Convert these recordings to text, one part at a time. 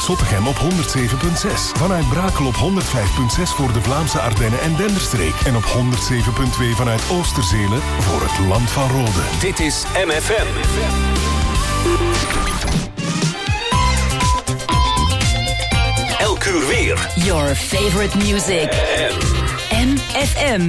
Zottegem op 107.6. Vanuit Brakel op 105.6 voor de Vlaamse Ardennen en Denderstreek. En op 107.2 vanuit Oosterzele voor het Land van Rode. Dit is MFM. Elk uur weer. Your favorite music. MFM.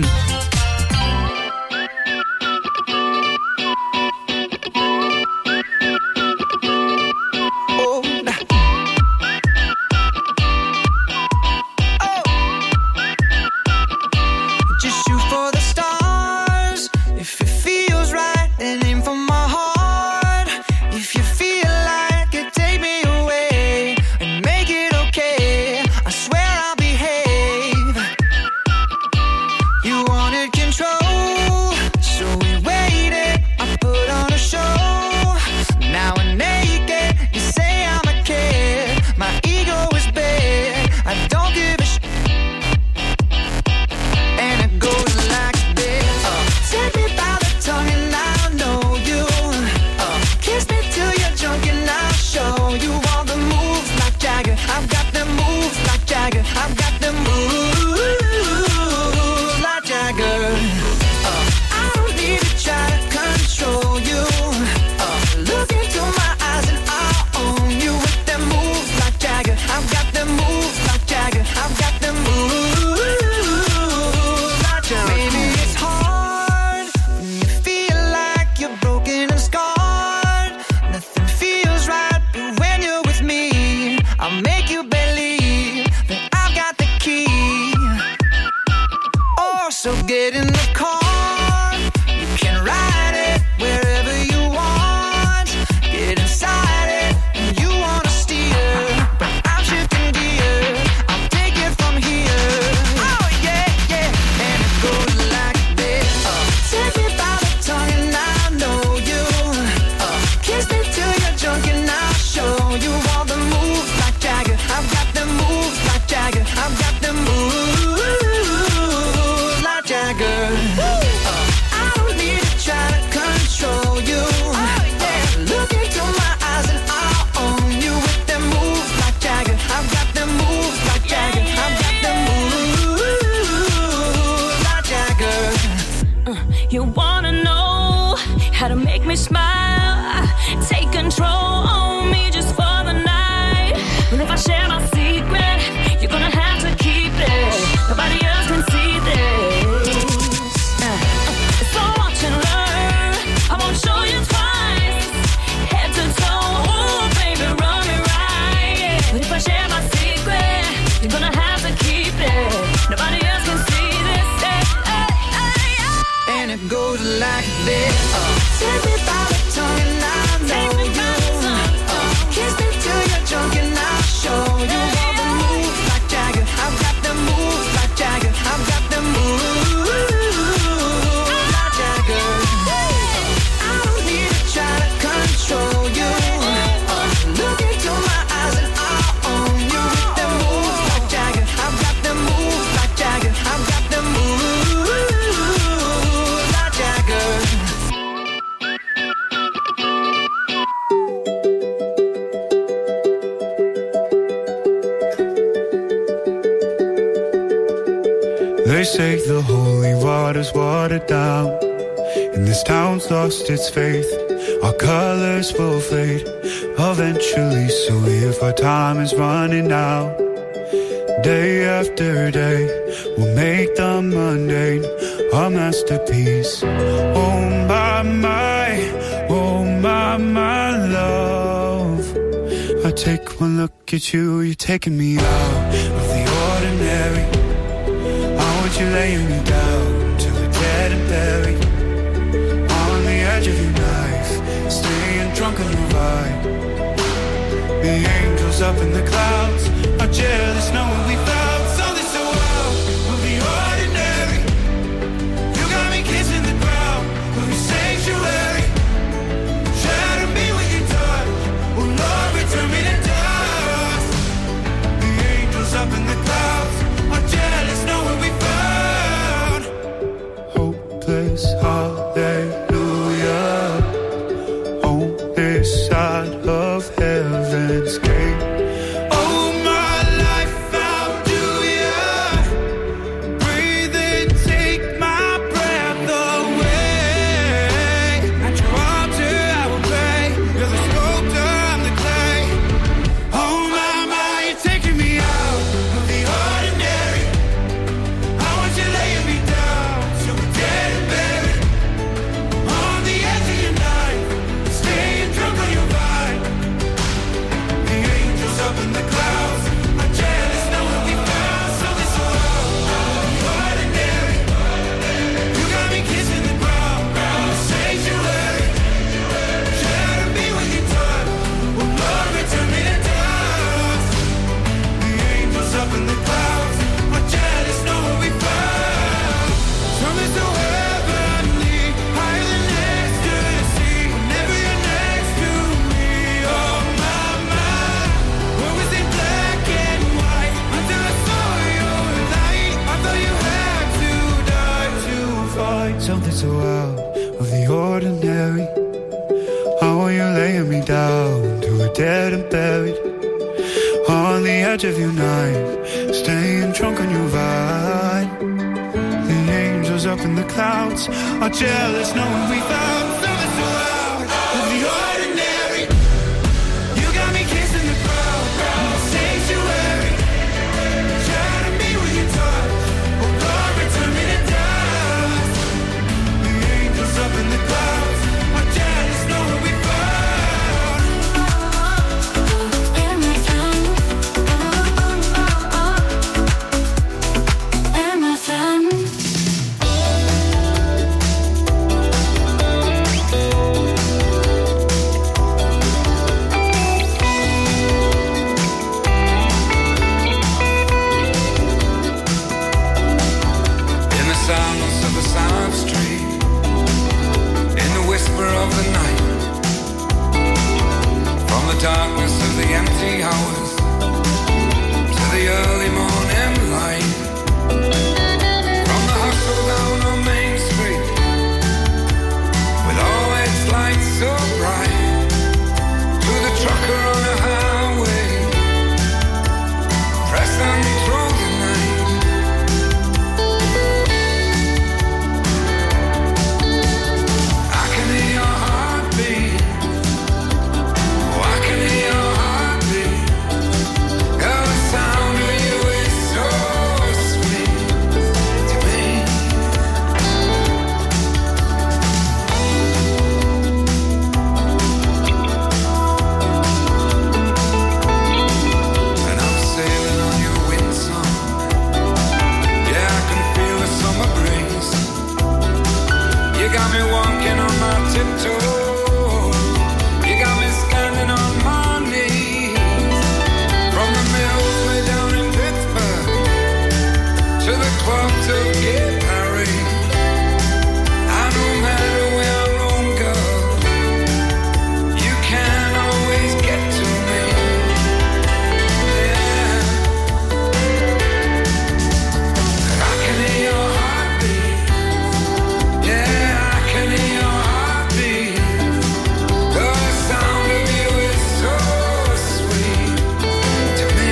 say the holy water's watered down, and this town's lost its faith. Our colors will fade eventually, so if our time is running out, day after day, we'll make the mundane our masterpiece. Oh my love, I take one look at you, you're taking me out of the ordinary. How would you lay me down till we're dead and buried on the edge of your knife, staying drunk on the ride? The angels up in the clouds are jealous knowing we found something so wild of the ordinary. You got me kissing the ground of your sanctuary. Shatter me with your touch, oh Lord, return me to dust. The angels up in the clouds are jealous knowing we found hopeless hallelujah on this side of heaven's gate. Oh Oh, you're laying me down to a dead and buried on the edge of your knife, staying drunk on your vine. The angels up in the clouds are jealous knowing we found something so loud of the ordinary. You got me kissing the crowd in the sanctuary, shatter me with your touch, oh Lord, return me to dust. The angels up in the clouds are jealous knowing we found. Darkness of the empty hours to the early morning light, from the hustle down on Main Street with all its lights so bright, to the trucker on a highway pressing through the night. I can hear your heartbeat. You got me walking on my tiptoes. You got me standing on my knees. From the mills way down in Pittsburgh to the clubs of Gay Paris. And no matter where I roam, girl, you can always get to me. Yeah, I can hear your heartbeat. Yeah, I can hear your heartbeat. The sound of you is so sweet to me.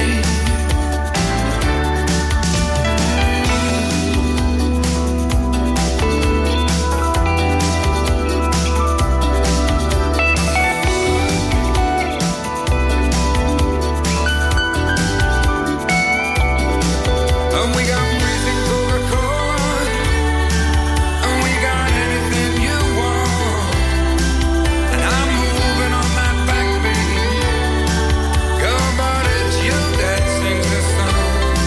And we got freezing Coca-Cola, and we got anything you want. And I'm moving on that backbeat, girl, but it's you that sings the song.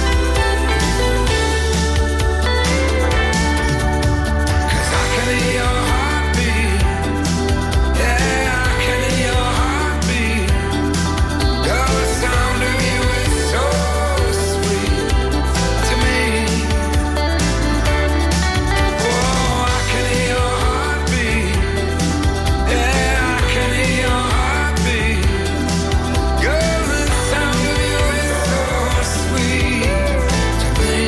'Cause I can hear your heartbeat. Yeah, I can hear your heartbeat. Girl, the sound of you is so sweet to me. Oh, I can hear your heartbeat. Yeah, I can hear your heartbeat. Girl, the sound of you is so sweet to me.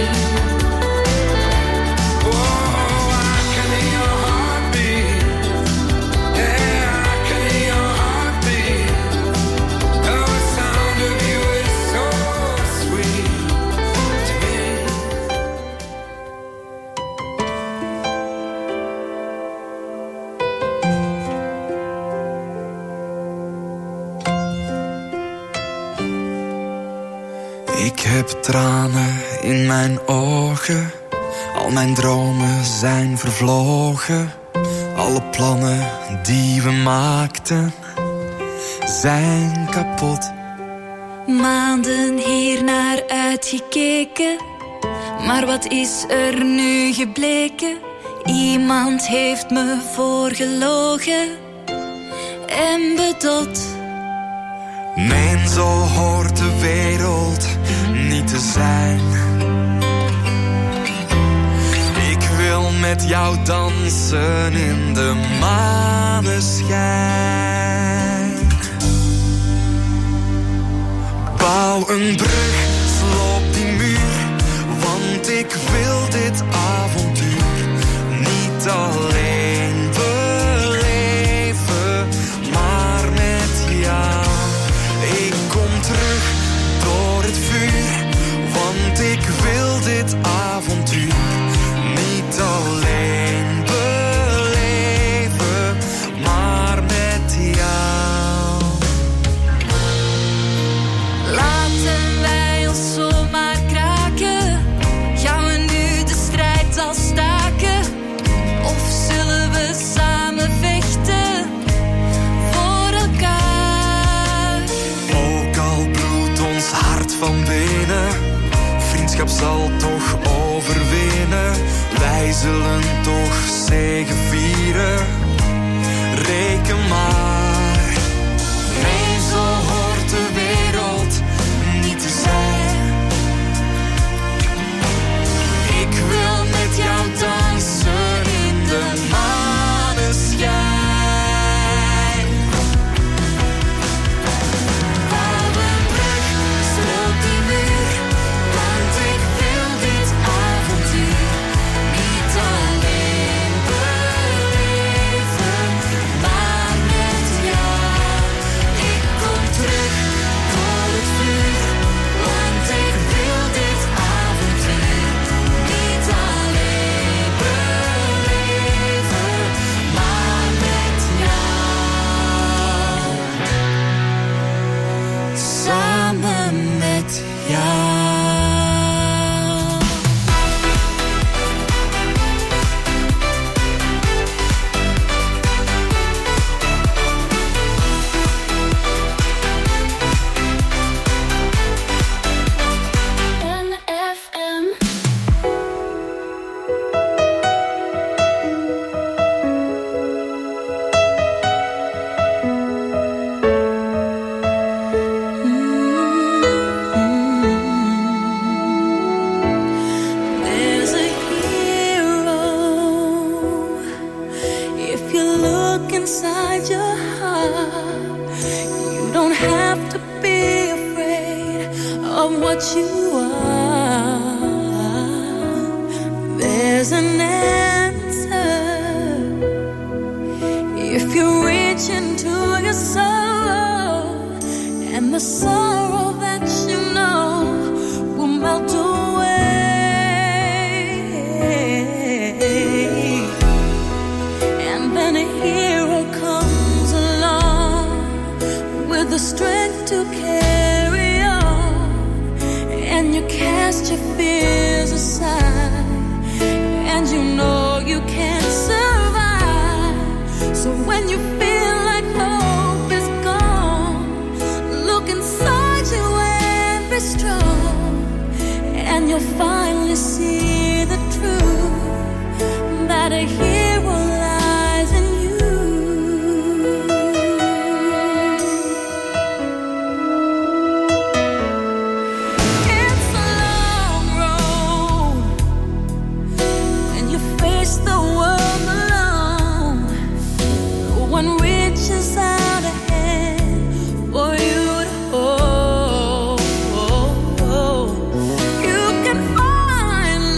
Oh, I can hear your heartbeat. Yeah, I can hear your heartbeat. Girl, the sound of you is so sweet to me. Ik heb tranen in mijn ogen, al mijn dromen zijn vervlogen. Alle plannen die we maakten zijn kapot. Maanden hier naar uitgekeken, maar wat is er nu gebleken? Iemand heeft me voorgelogen en bedot. Nee, zo hoort de wereld niet te zijn. Ik wil met jou dansen in de maneschijn. Bouw een brug, sloop die muur, want ik wil dit avontuur niet alleen beleven, maar van benen. Vriendschap zal toch overwinnen. Wij zullen toch zegevieren. Reken maar. Nee, zo hoort de wereld niet te zijn. Ik wil met jou dansen in de maneschijn. Wapenbrug, sloop die muur, want ik wil dit avontuur niet alleen beleven, maar met jou. Ik kom terug door het vuur, want ik wil dit avontuur niet alleen beleven, maar met jou. Samen met jou. There's a hero. If you look inside your heart, you don't have to be afraid of what you are. There's an answer if you reach into your soul, and the sorrow that you know will melt away. And then a hero comes along with the strength to carry on, and you cast your fears aside, and you know you can't survive. So when you feel like hope is gone, look inside you and be strong, and you'll finally see the truth that a hero lies in you. It's a long road when you face the world alone. No one reaches out a hand for you to hold. You can find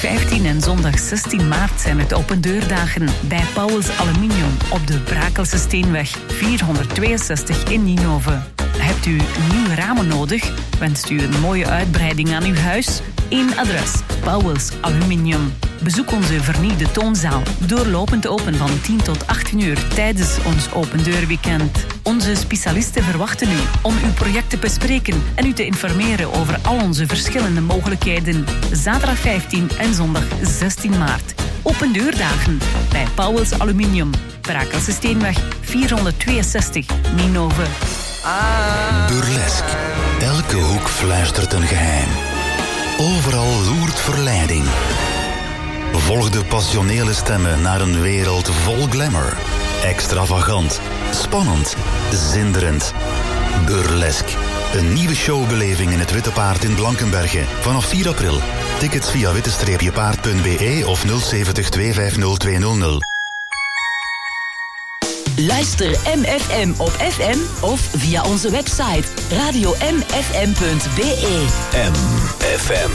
15 en zondag 16 maart zijn het opendeurdagen bij Pauwels Aluminium op de Brakelse Steenweg 462 in Ninove. Hebt u nieuwe ramen nodig? Wenst u een mooie uitbreiding aan uw huis? Eén adres, Pauwels Aluminium. Bezoek onze vernieuwde toonzaal, doorlopend open van 10 tot 18 uur tijdens ons opendeurweekend. Onze specialisten verwachten u om uw project te bespreken en u te informeren over al onze verschillende mogelijkheden. Zaterdag 15 en zondag 16 maart. Opendeurdagen bij Pauwels Aluminium, Brakelse Steenweg 462, Ninove. Burlesque. Elke hoek fluistert een geheim. Overal loert verleiding. Volg de passionele stemmen naar een wereld vol glamour. Extravagant, spannend, zinderend. Burlesque. Een nieuwe showbeleving in het Witte Paard in Blankenberge. Vanaf 4 april. Tickets via witte-paard.be of 070 250 200. Luister MFM op FM of via onze website radiomfm.be. MFM.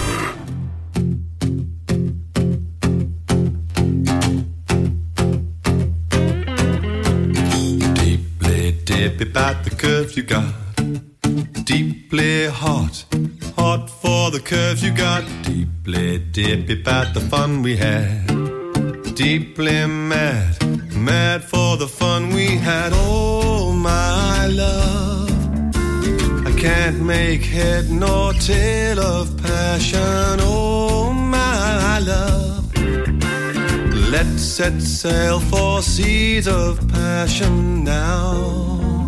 Deeply dip about the curves you got. Deeply hot, hot for the curves you got. Deeply dip about the fun we had. Deeply mad, mad for the fun we had. Oh my love, I can't make head nor tail of passion. Oh my love, let's set sail for seas of passion now.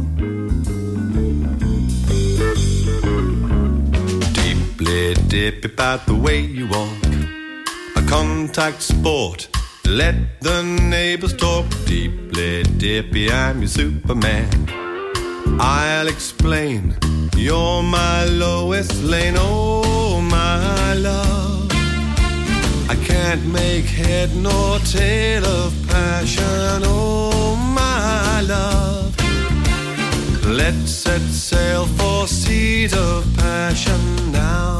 Deeply dip about the way you walk, a contact sport. Let the neighbors talk. Deeply dippy, I'm your Superman. I'll explain, you're my Lois Lane. Oh my love, I can't make head nor tail of passion. Oh my love, let's set sail for seas of passion now.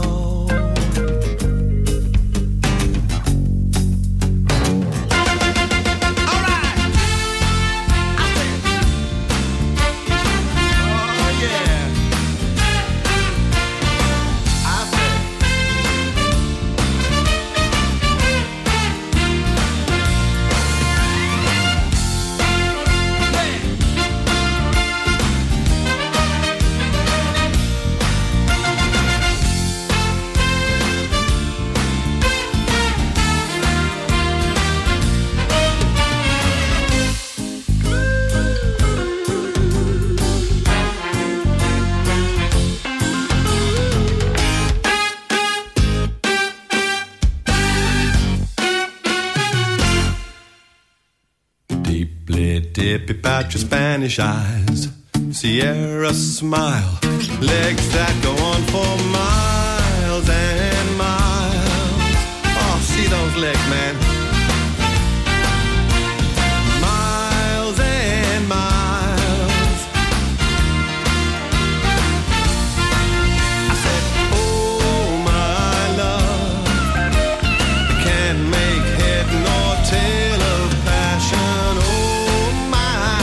Dip about your Spanish eyes, Sierra smile, legs that go on for miles and miles. Oh, see those legs, man. Miles and miles. I said, oh my love, I can't make head nor tail of passion.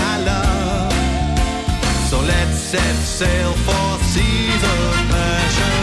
Set sail for seas of passion.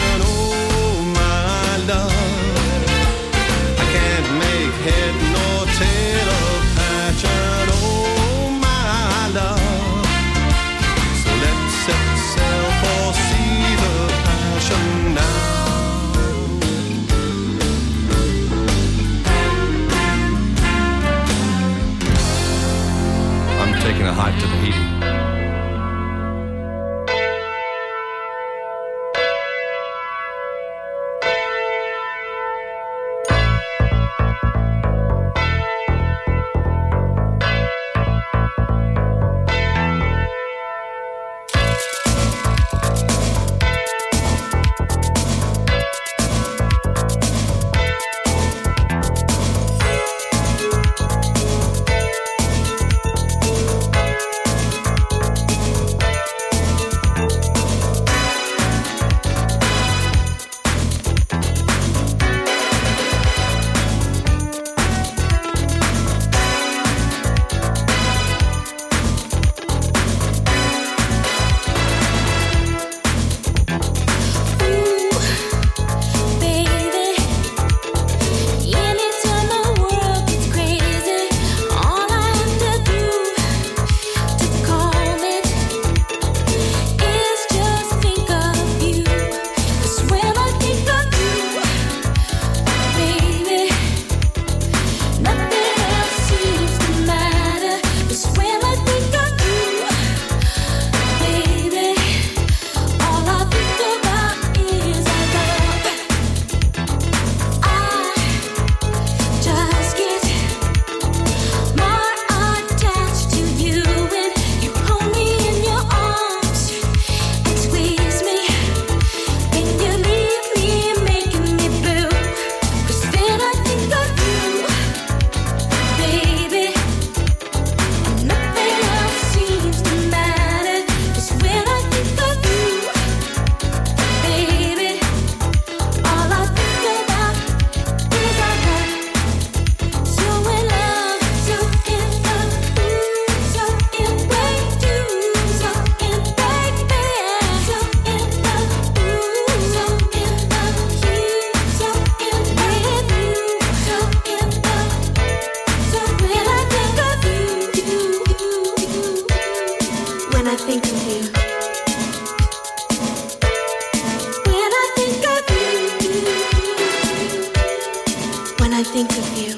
think of you.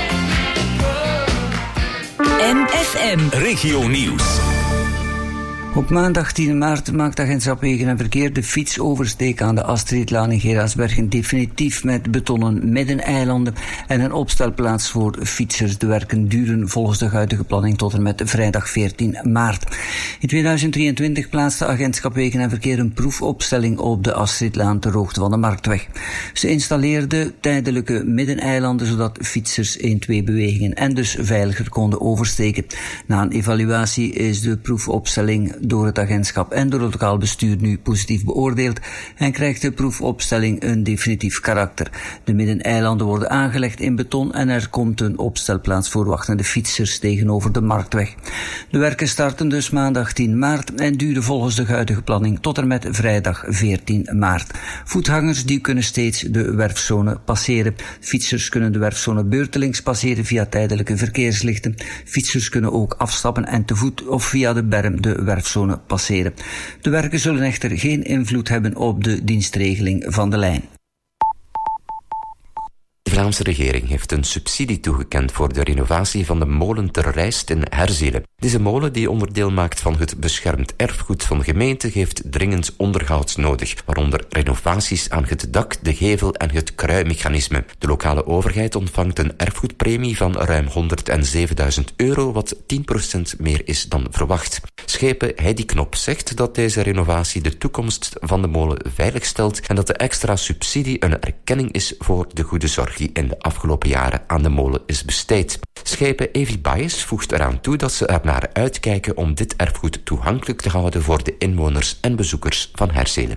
MFM Regio Nieuws. Op maandag 10 maart maakt agentschap Wegen en Verkeer de fietsoversteek aan de Astridlaan in Gerardsbergen definitief met betonnen middeneilanden en een opstelplaats voor fietsers. De werken duren volgens de huidige planning tot en met vrijdag 14 maart. In 2023 plaatste agentschap Wegen en Verkeer een proefopstelling op de Astridlaan ter hoogte van de Marktweg. Ze installeerden tijdelijke middeneilanden zodat fietsers 1-2 bewegingen en dus veiliger konden oversteken. Na een evaluatie is de proefopstelling door het agentschap en door het lokaal bestuur nu positief beoordeeld en krijgt de proefopstelling een definitief karakter. De middeneilanden worden aangelegd in beton en er komt een opstelplaats voor wachtende fietsers tegenover de Marktweg. De werken starten dus maandag 10 maart en duren volgens de huidige planning tot en met vrijdag 14 maart. Voetgangers die kunnen steeds de werfzone passeren. Fietsers kunnen de werfzone beurtelings passeren via tijdelijke verkeerslichten. Fietsers kunnen ook afstappen en te voet of via de berm de werfzone passeren. De werken zullen echter geen invloed hebben op de dienstregeling van de lijn. De Vlaamse regering heeft een subsidie toegekend voor de renovatie van de molen Ter Rijst in Herzelen. Deze molen, die onderdeel maakt van het beschermd erfgoed van de gemeente, heeft dringend onderhoud nodig, waaronder renovaties aan het dak, de gevel en het kruimechanisme. De lokale overheid ontvangt een erfgoedpremie van ruim €107.000, wat 10% meer is dan verwacht. Schepen Heidi Knop zegt dat deze renovatie de toekomst van de molen veiligstelt en dat de extra subsidie een erkenning is voor de goede zorg die in de afgelopen jaren aan de molen is besteed. Schepen Evi Baes voegt eraan toe dat ze er naar uitkijken om dit erfgoed toegankelijk te houden voor de inwoners en bezoekers van Herzelen.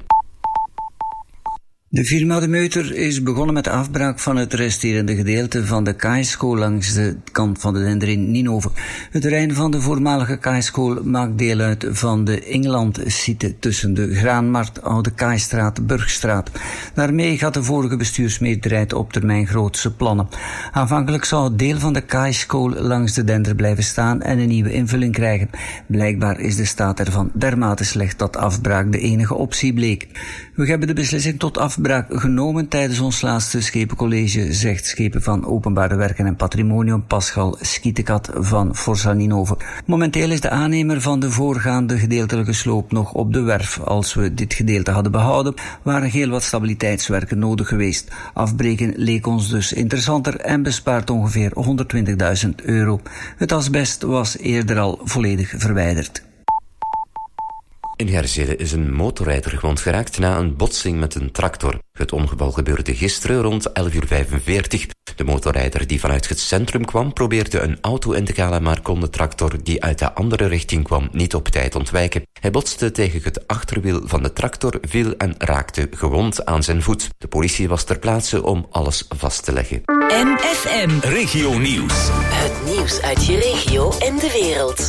De firma De Meuter is begonnen met de afbraak van het resterende gedeelte van de kaaischool langs de kant van de Dender in Ninove. Het terrein van de voormalige kaaischool maakt deel uit van de England-site tussen de Graanmarkt, Oude Kaaistraat, Burgstraat. Daarmee gaat de vorige bestuursmeerderheid op termijn grootse plannen. Aanvankelijk zou het deel van de kaaischool langs de Dender blijven staan en een nieuwe invulling krijgen. Blijkbaar is de staat ervan dermate slecht dat afbraak de enige optie bleek. We hebben de beslissing tot afbraak genomen tijdens ons laatste schepencollege, zegt schepen van Openbare Werken en Patrimonium Pascal Schietekat van Forza Ninove. Momenteel is de aannemer van de voorgaande gedeeltelijke sloop nog op de werf. Als we dit gedeelte hadden behouden, waren heel wat stabiliteitswerken nodig geweest. Afbreken leek ons dus interessanter en bespaart ongeveer €120.000. Het asbest was eerder al volledig verwijderd. In Herzelen is een motorrijder gewond geraakt na een botsing met een tractor. Het ongeval gebeurde gisteren rond 11:45. De motorrijder die vanuit het centrum kwam probeerde een auto in te halen, maar kon de tractor die uit de andere richting kwam niet op tijd ontwijken. Hij botste tegen het achterwiel van de tractor, viel en raakte gewond aan zijn voet. De politie was ter plaatse om alles vast te leggen. MFM Regio Nieuws. Het nieuws uit je regio en de wereld.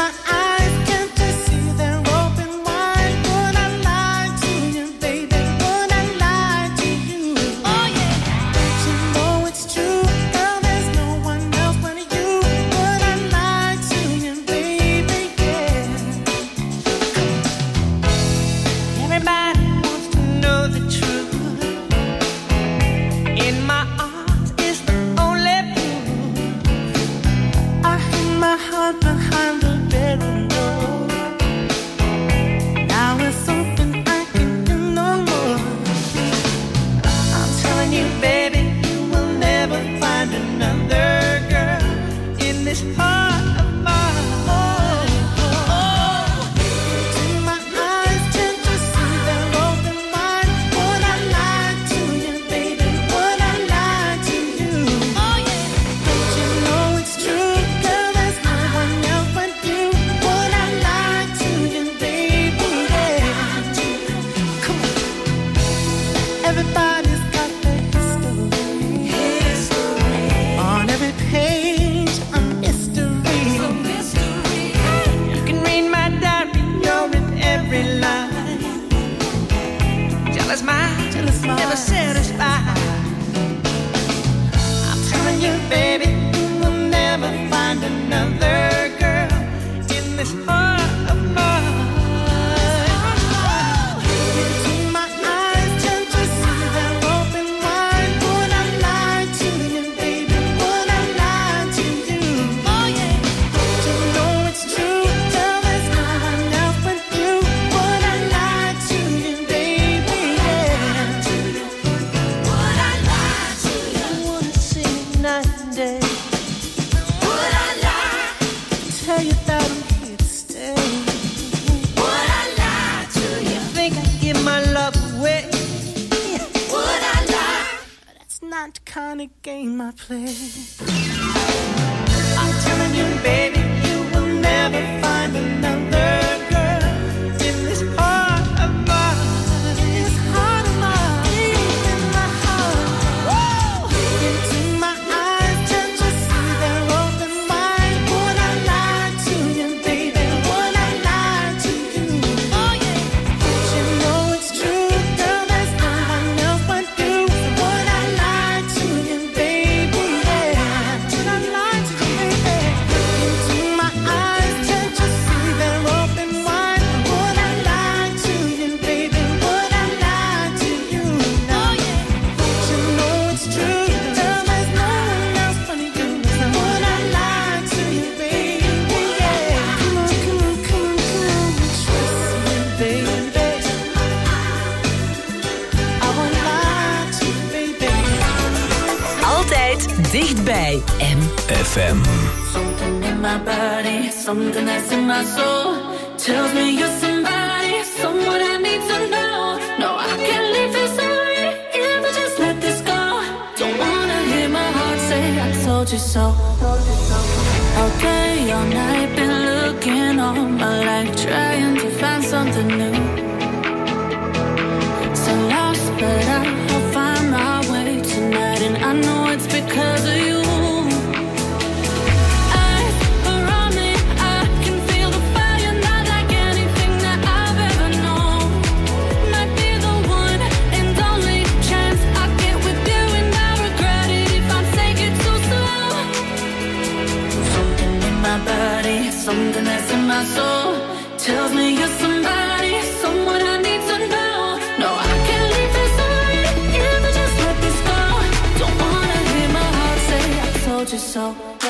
Baby, satisfied. I'm telling you, baby, we'll never find another girl in this heart of mine. Into my eyes, can't you see they're open wide? Would I lie to you, baby? Would I lie to you? Oh yeah. Don't you know it's true? Tell there's no one else but you. Would I lie to you, baby? Yeah. Would I lie to you? I wanna see you night and day. Would I lie? Tell you that I'm here to stay. Would I lie to you? Think I'd give my love away? Would I lie? That's not the kind of game I play. I'm telling you, baby, you will never find another girl in this heart of mine. This heart of mine, in my heart. Woo! Into my eyes, can't you see they're open wide? Would I lie to you, baby? Would I lie to you? Oh yeah. Don't you know it's true, girl? There's no one else but you. Would I lie to you, baby? Yeah. Would I lie to you, baby? Into my eyes, can't you see they're open wide? Would I lie to you, baby? Would I lie to you? No, yeah. Don't you know it's true, girl? There's no one else but you. Would I lie to you, baby? Yeah. Come on, come on, come on, come on. Trust me, baby. I won't lie to you, baby. Altijd dichtbij MFM. Something in my body, something that's in my soul tells me you're somebody, someone I need to know. No, I can't leave this already if I just let this go. Don't wanna hear my heart say I told you so. All day, all night, been looking all my life, trying to find something new. So lost, but I'll find my way tonight, and I know it's because of you. Eyes around me, I can feel the fire, not like anything that I've ever known. Might be the one and only chance I get with you, and I regret it if I take it too slow. Something in my body, something that's in my soul tells me you're somebody, someone I need to know. No, I can't leave this already if I just let this go. Don't wanna hear my heart say I told you so.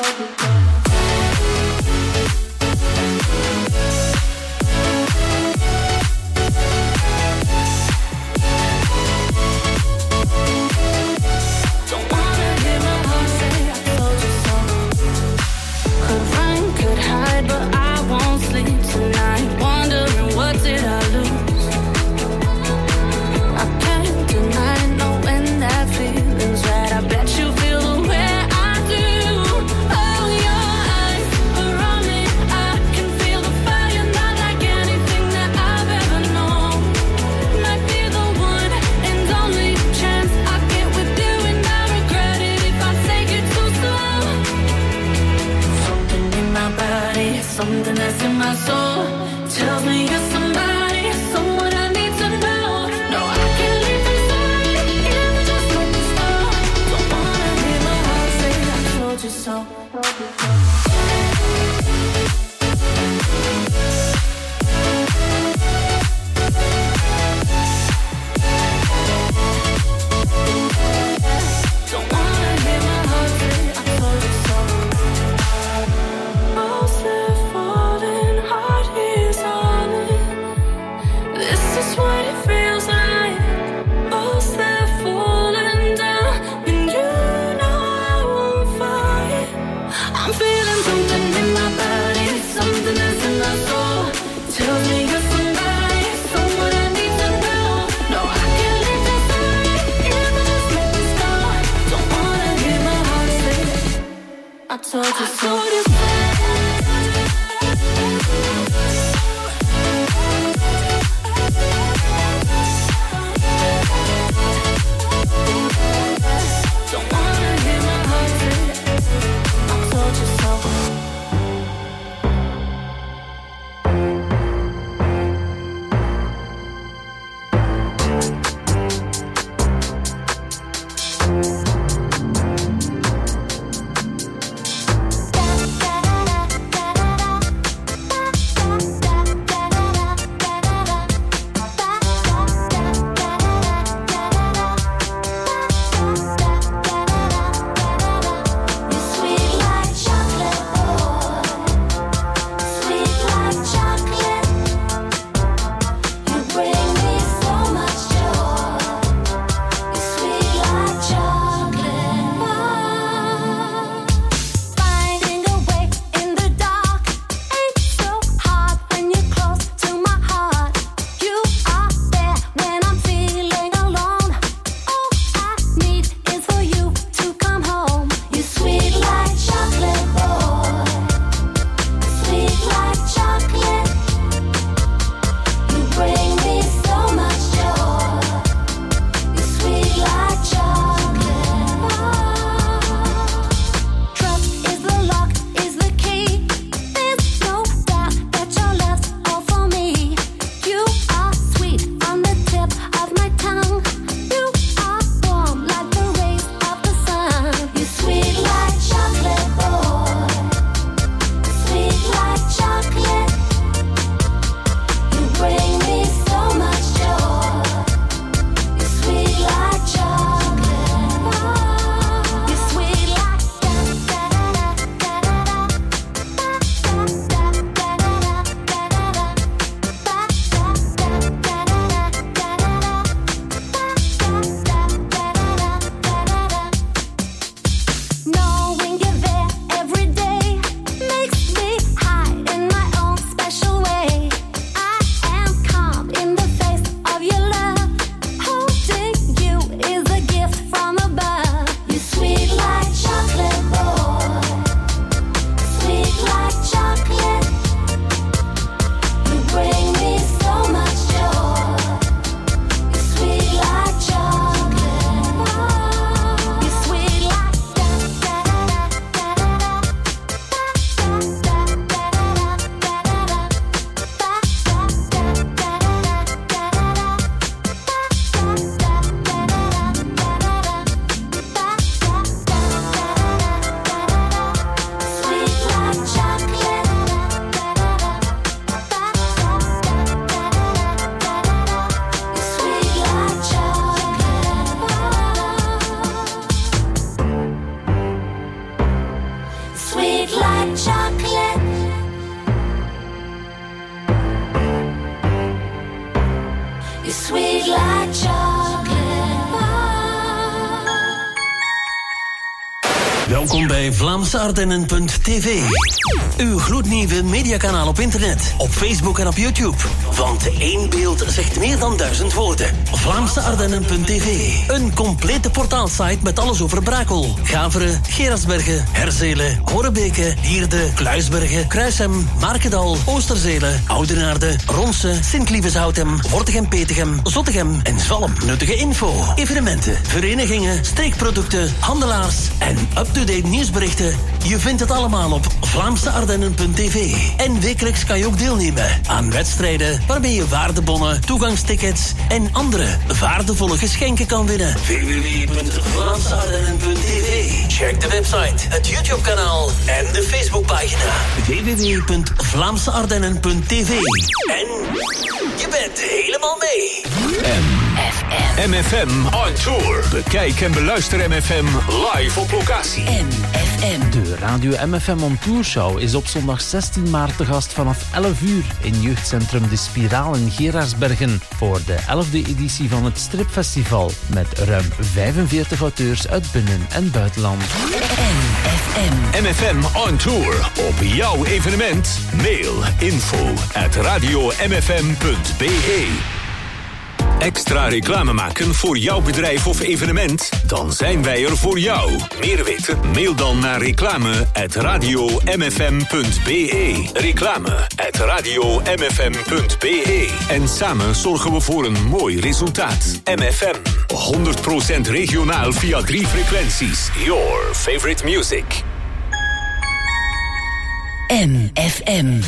Don't wanna hear my heart say I told you so. Could run, could hide, but I won't sleep tonight, wondering what did I lose. I can't deny knowing that feeling's right. I bet you feel the way I do. Oh, your eyes around me, I can feel the fire, not like anything that I've ever known. Might be the one and only chance I get with you, and I regret it if I take it too slow. Something in my body, something that's in my soul tells me you're somebody, someone I need to know. No, I can't leave this already if I just let this go. Don't wanna hear my heart say I told you so. Don't wanna hear my heart say I told you so. Most live falling, heart is on it. This is what it feels like. Most live falling down, and you know I won't fight. I'm feeling something in my body, something that's in my soul tells me you're somebody, someone I need to know. No, I can't leave this already if I just let this go. Don't wanna hear my heart say I told you so. Don't wanna hear my heart say I told you so. Welkom bij VlaamseArdennen.tv. Uw gloednieuwe mediakanaal op internet, op Facebook en op YouTube. Want één beeld zegt meer dan 1000 woorden. VlaamseArdennen.tv. Een complete portaalsite met alles over Brakel, Gaveren, Gerardsbergen, Herzelen, Horebeke, Hierde, Kluisbergen, Kruishem, Markedal, Oosterzelen, Oudenaarde, Ronse, Sint-Lieveshoutem, Wortegem-Petegem, Zottegem en Zalm. Nuttige info, evenementen, verenigingen, streekproducten, handelaars en up-to-date nieuwsberichten. Je vindt het allemaal op VlaamseArdennen.tv. En wekelijks kan je ook deelnemen aan wedstrijden waarmee je waardebonnen, toegangstickets en andere waardevolle geschenken kan winnen. www.VlaamseArdennen.tv. Check de website, het YouTube-kanaal en de Facebookpagina. www.VlaamseArdennen.tv. En je bent helemaal mee. MFM on tour. Bekijk en beluister MFM live op locatie. MFM. De Radio MFM on Tour Show is op zondag 16 maart te gast vanaf 11 uur in jeugdcentrum De Spiraal in Gerardsbergen voor de 11e editie van het Stripfestival met ruim 45 auteurs uit binnen- en buitenland. MFM on tour. Op jouw evenement. Mail info@radiomfm.be. Extra reclame maken voor jouw bedrijf of evenement? Dan zijn wij er voor jou. Meer weten? Mail dan naar reclame@radiomfm.be. Reclame@radiomfm.be. En samen zorgen we voor een mooi resultaat. MFM. 100% regionaal via 3 frequenties. Your favorite music. MFM.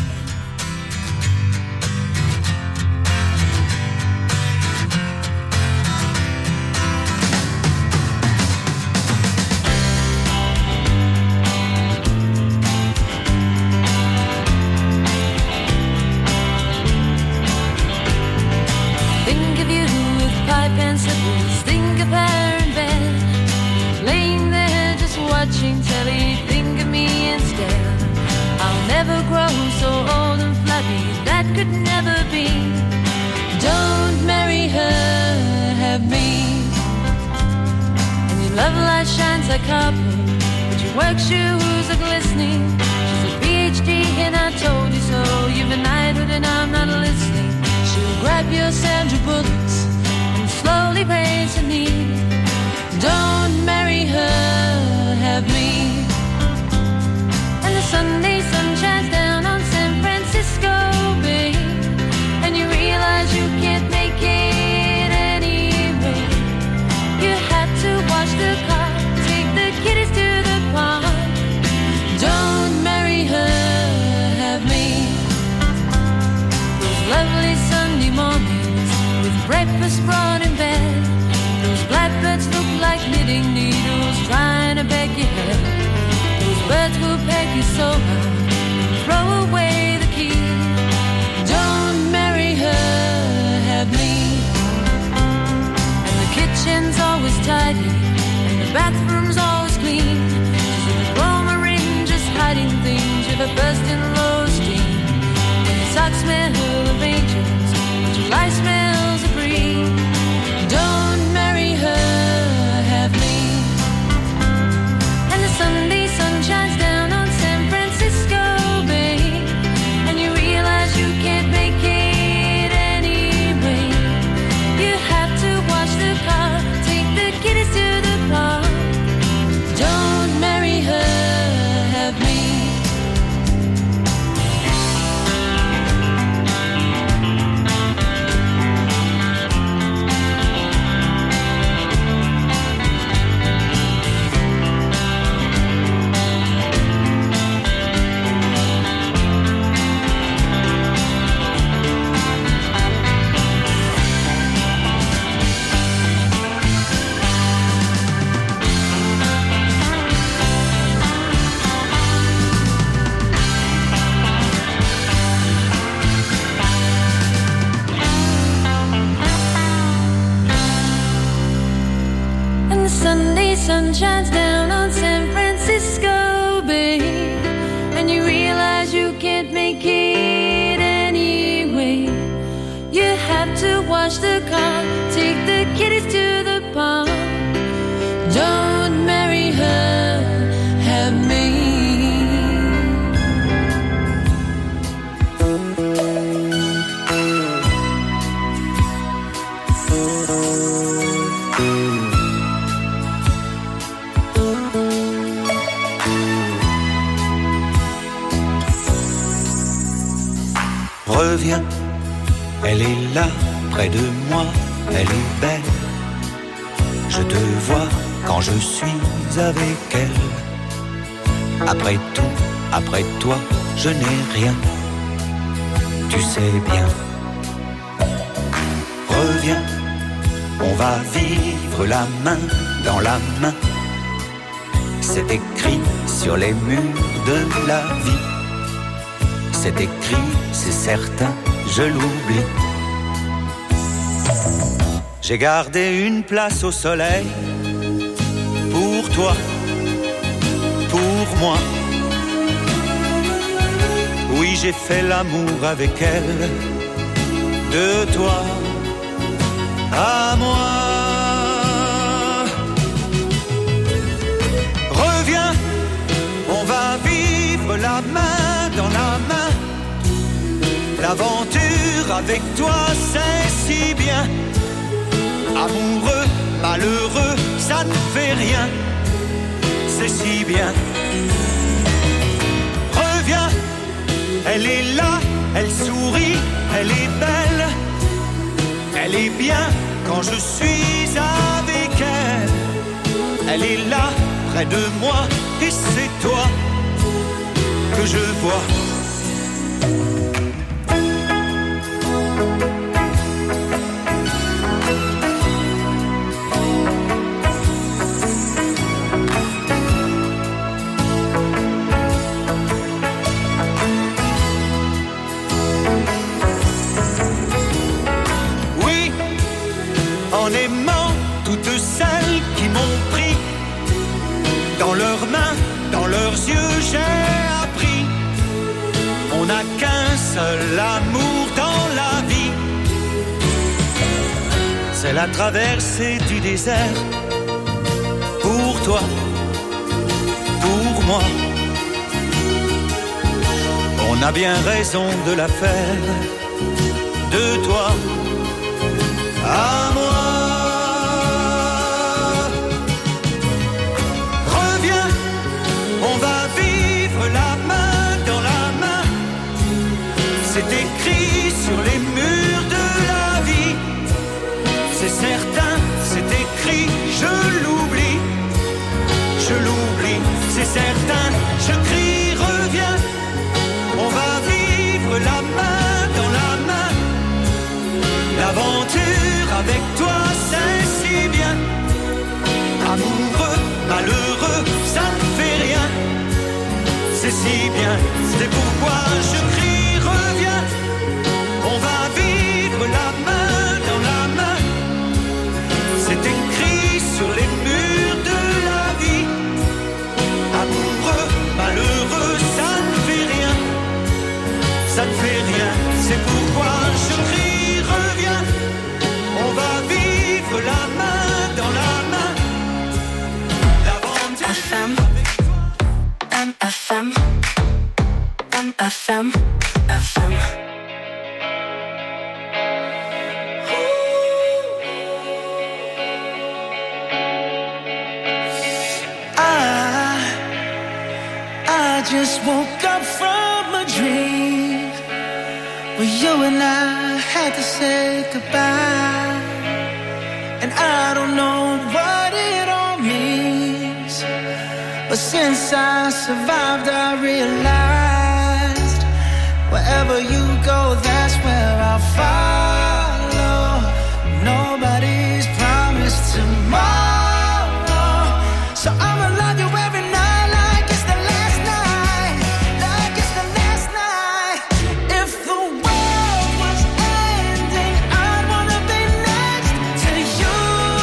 Breakfast brought in bed. Those blackbirds look like knitting needles trying to beg your head. Those birds will peg you so high, throw away the key. Don't marry her, have me. And the kitchen's always tidy, and the bathroom's always clean. She's in the chroma ring, just hiding things with a bursting low steam. And the socks smell of angels, but July smells of green. Don't marry her, have me. And the Sunday sun shines down on San Francisco Bay, and you realize you can't make it anyway. You have to wash the car, take the kiddies to the park. Don't marry her, have me. Sunday sun shines down on San Francisco Bay, and you realize you can't make it anyway. You have to wash the car, take the kiddies to the park. Don't marry her, Reviens, elle est là, près de moi, elle est belle. Je te vois quand je suis avec elle. Après tout, après toi, je n'ai rien. Tu sais bien. Reviens, on va vivre la main dans la main. C'est écrit sur les murs de la vie. C'est écrit, c'est certain, je l'oublie. J'ai gardé une place au soleil pour toi, pour moi. Oui, j'ai fait l'amour avec elle, de toi à moi. Reviens, on va vivre la main dans la main. L'aventure avec toi, c'est si bien. Amoureux, malheureux, ça ne fait rien. C'est si bien. Reviens, elle est là, elle sourit, elle est belle. Elle est bien quand je suis avec elle. Elle est là, près de moi, et c'est toi que je vois. En aimant toutes celles qui m'ont pris dans leurs mains, dans leurs yeux, j'ai appris. On n'a qu'un seul amour dans la vie. C'est la traversée du désert. Pour toi, pour moi. On a bien raison de la faire. De toi à moi. Reviens, on va vivre la main dans la main. C'est écrit sur les murs de la vie. C'est certain, c'est écrit, je l'oublie. Je l'oublie, c'est certain, je crie, reviens. On va vivre la main dans la main. L'aventure avec toi, c'est si bien. Amoureux, malheureux, ça ne fait rien. C'est si bien, c'est pourquoi je crie, reviens. On va vivre la main dans la main. C'est écrit sur les murs de la vie. Amoureux, malheureux, ça ne fait rien. Ça ne fait rien, c'est pourquoi je crie, reviens. On va vivre la main dans la main. L'aventure FM, MFM, MFM, FM. I just woke up from a dream where you and I had to say goodbye. And I don't know what it all means, but since I survived I realized wherever you go, that's where I'll follow. Nobody's promised tomorrow, so I'ma love you every night like it's the last night, like it's the last night. If the world was ending, I'd wanna be next to you.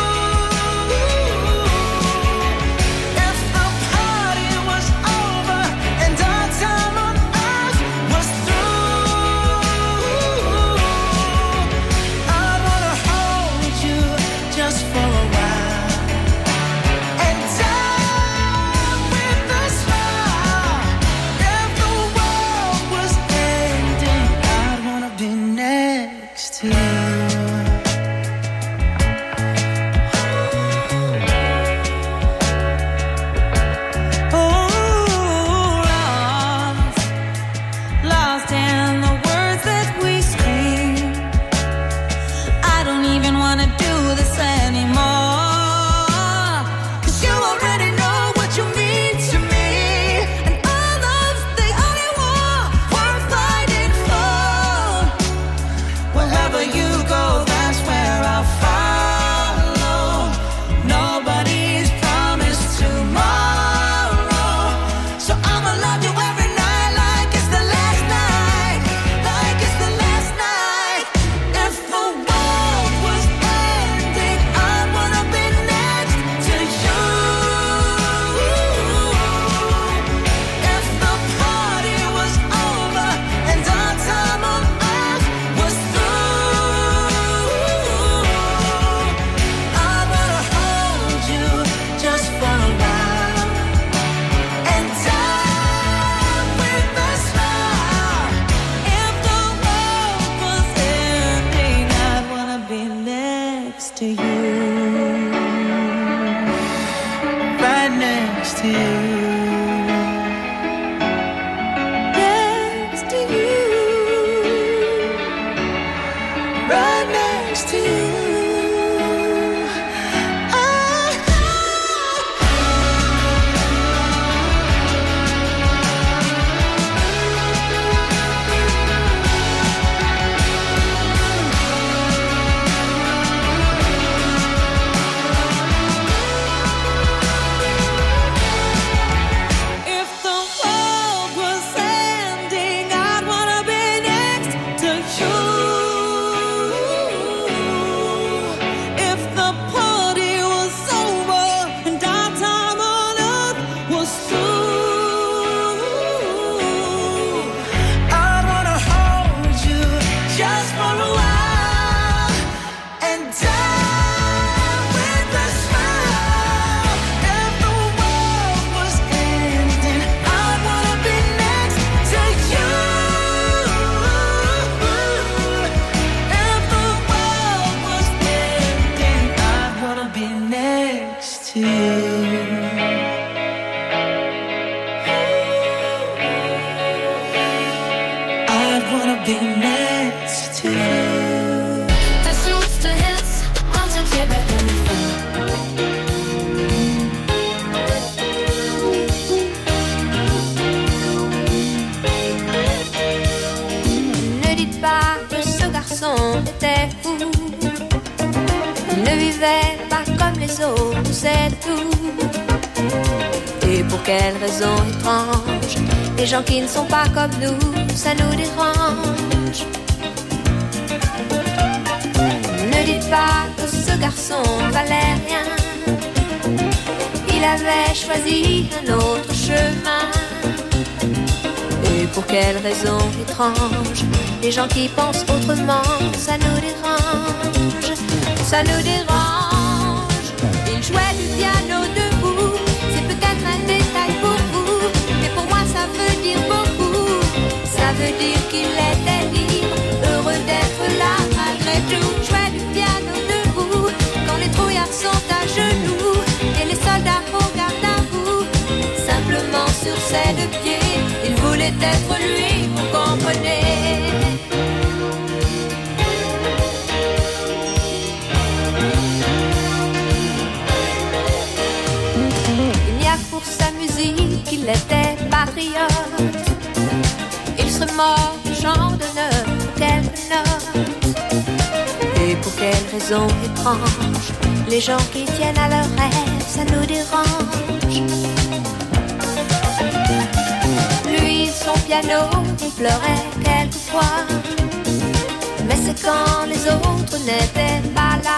If the party was over and our time on earth was through, I'd wanna hold you just for a while. next to you. Next to you. Right next to you. Était fou, il ne vivait pas comme les autres, c'est tout. Et pour quelle raison étrange, les gens qui ne sont pas comme nous, ça nous dérange. Ne dites pas que ce garçon valait rien, il avait choisi un autre chemin. Et pour quelle raison étrange, les gens qui pensent autrement, ça nous dérange, ça nous dérange. Il jouait du piano debout, c'est peut-être un détail pour vous, mais pour moi ça veut dire beaucoup. Ça veut dire qu'il était libre, heureux d'être là malgré tout. Jouait du piano debout, quand les trouillards sont à genoux, et les soldats au garde à vous, simplement sur ses deux pieds. Il voulait être lui, vous comprenez. Il n'y a que pour sa musique qu'il était patriote. Il serait mort du chant d'honneur pour quelques notes. Et pour quelle raison étrange, les gens qui tiennent à leurs rêves, ça nous dérange. Lui, son piano, il pleurait quelquefois, mais c'est quand les autres n'étaient pas là.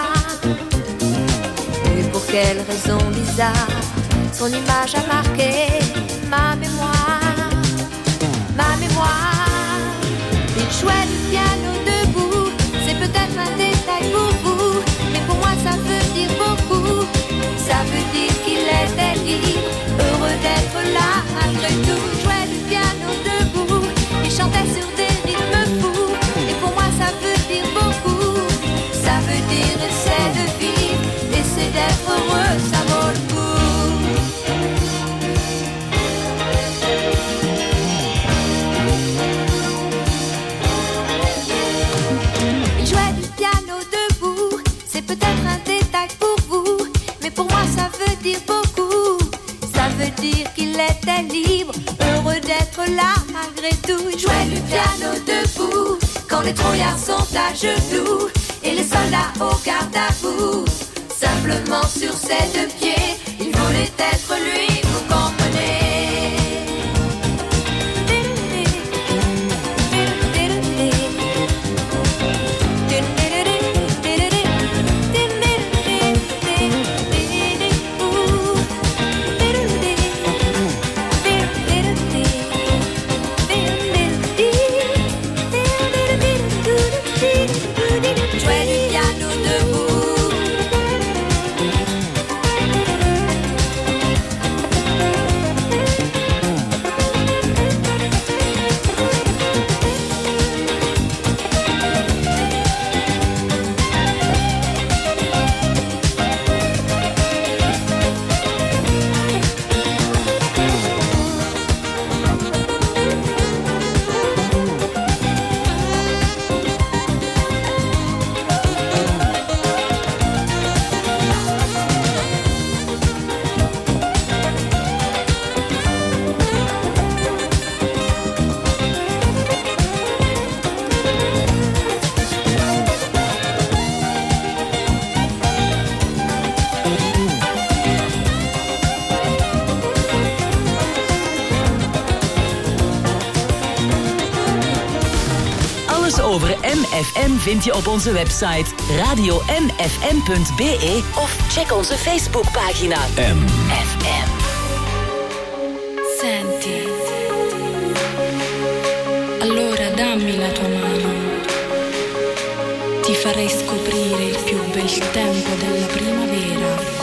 Et pour quelle raison bizarre, son image a marqué ma mémoire, ma mémoire. Il jouait du piano debout, c'est peut-être un détail pour vous, mais pour moi ça veut dire beaucoup. Ça veut dire qu'il était libre, heureux d'être là malgré tout. Jouait du piano debout, il chantait sur des rythmes fous, et pour moi ça veut dire beaucoup. Ça veut dire essaie de vivre, essaie d'être heureux, ça vaut le coup. Il jouait du piano debout, c'est peut-être un détail pour vous, mais pour moi ça veut dire beaucoup. Ça veut dire qu'il était libre, heureux d'être là malgré tout. Il jouait du piano debout, quand les trouillards sont à genoux, et les soldats au garde à vous, simplement sur ses deux pieds. Il voulait être lui, vous comprenez. Jouait du piano debout. over MFM vind je op onze website radiomfm.be of check onze Facebookpagina MFM. Senti, allora dammi la tua mano, ti farei scoprire il più bel tempo della primavera.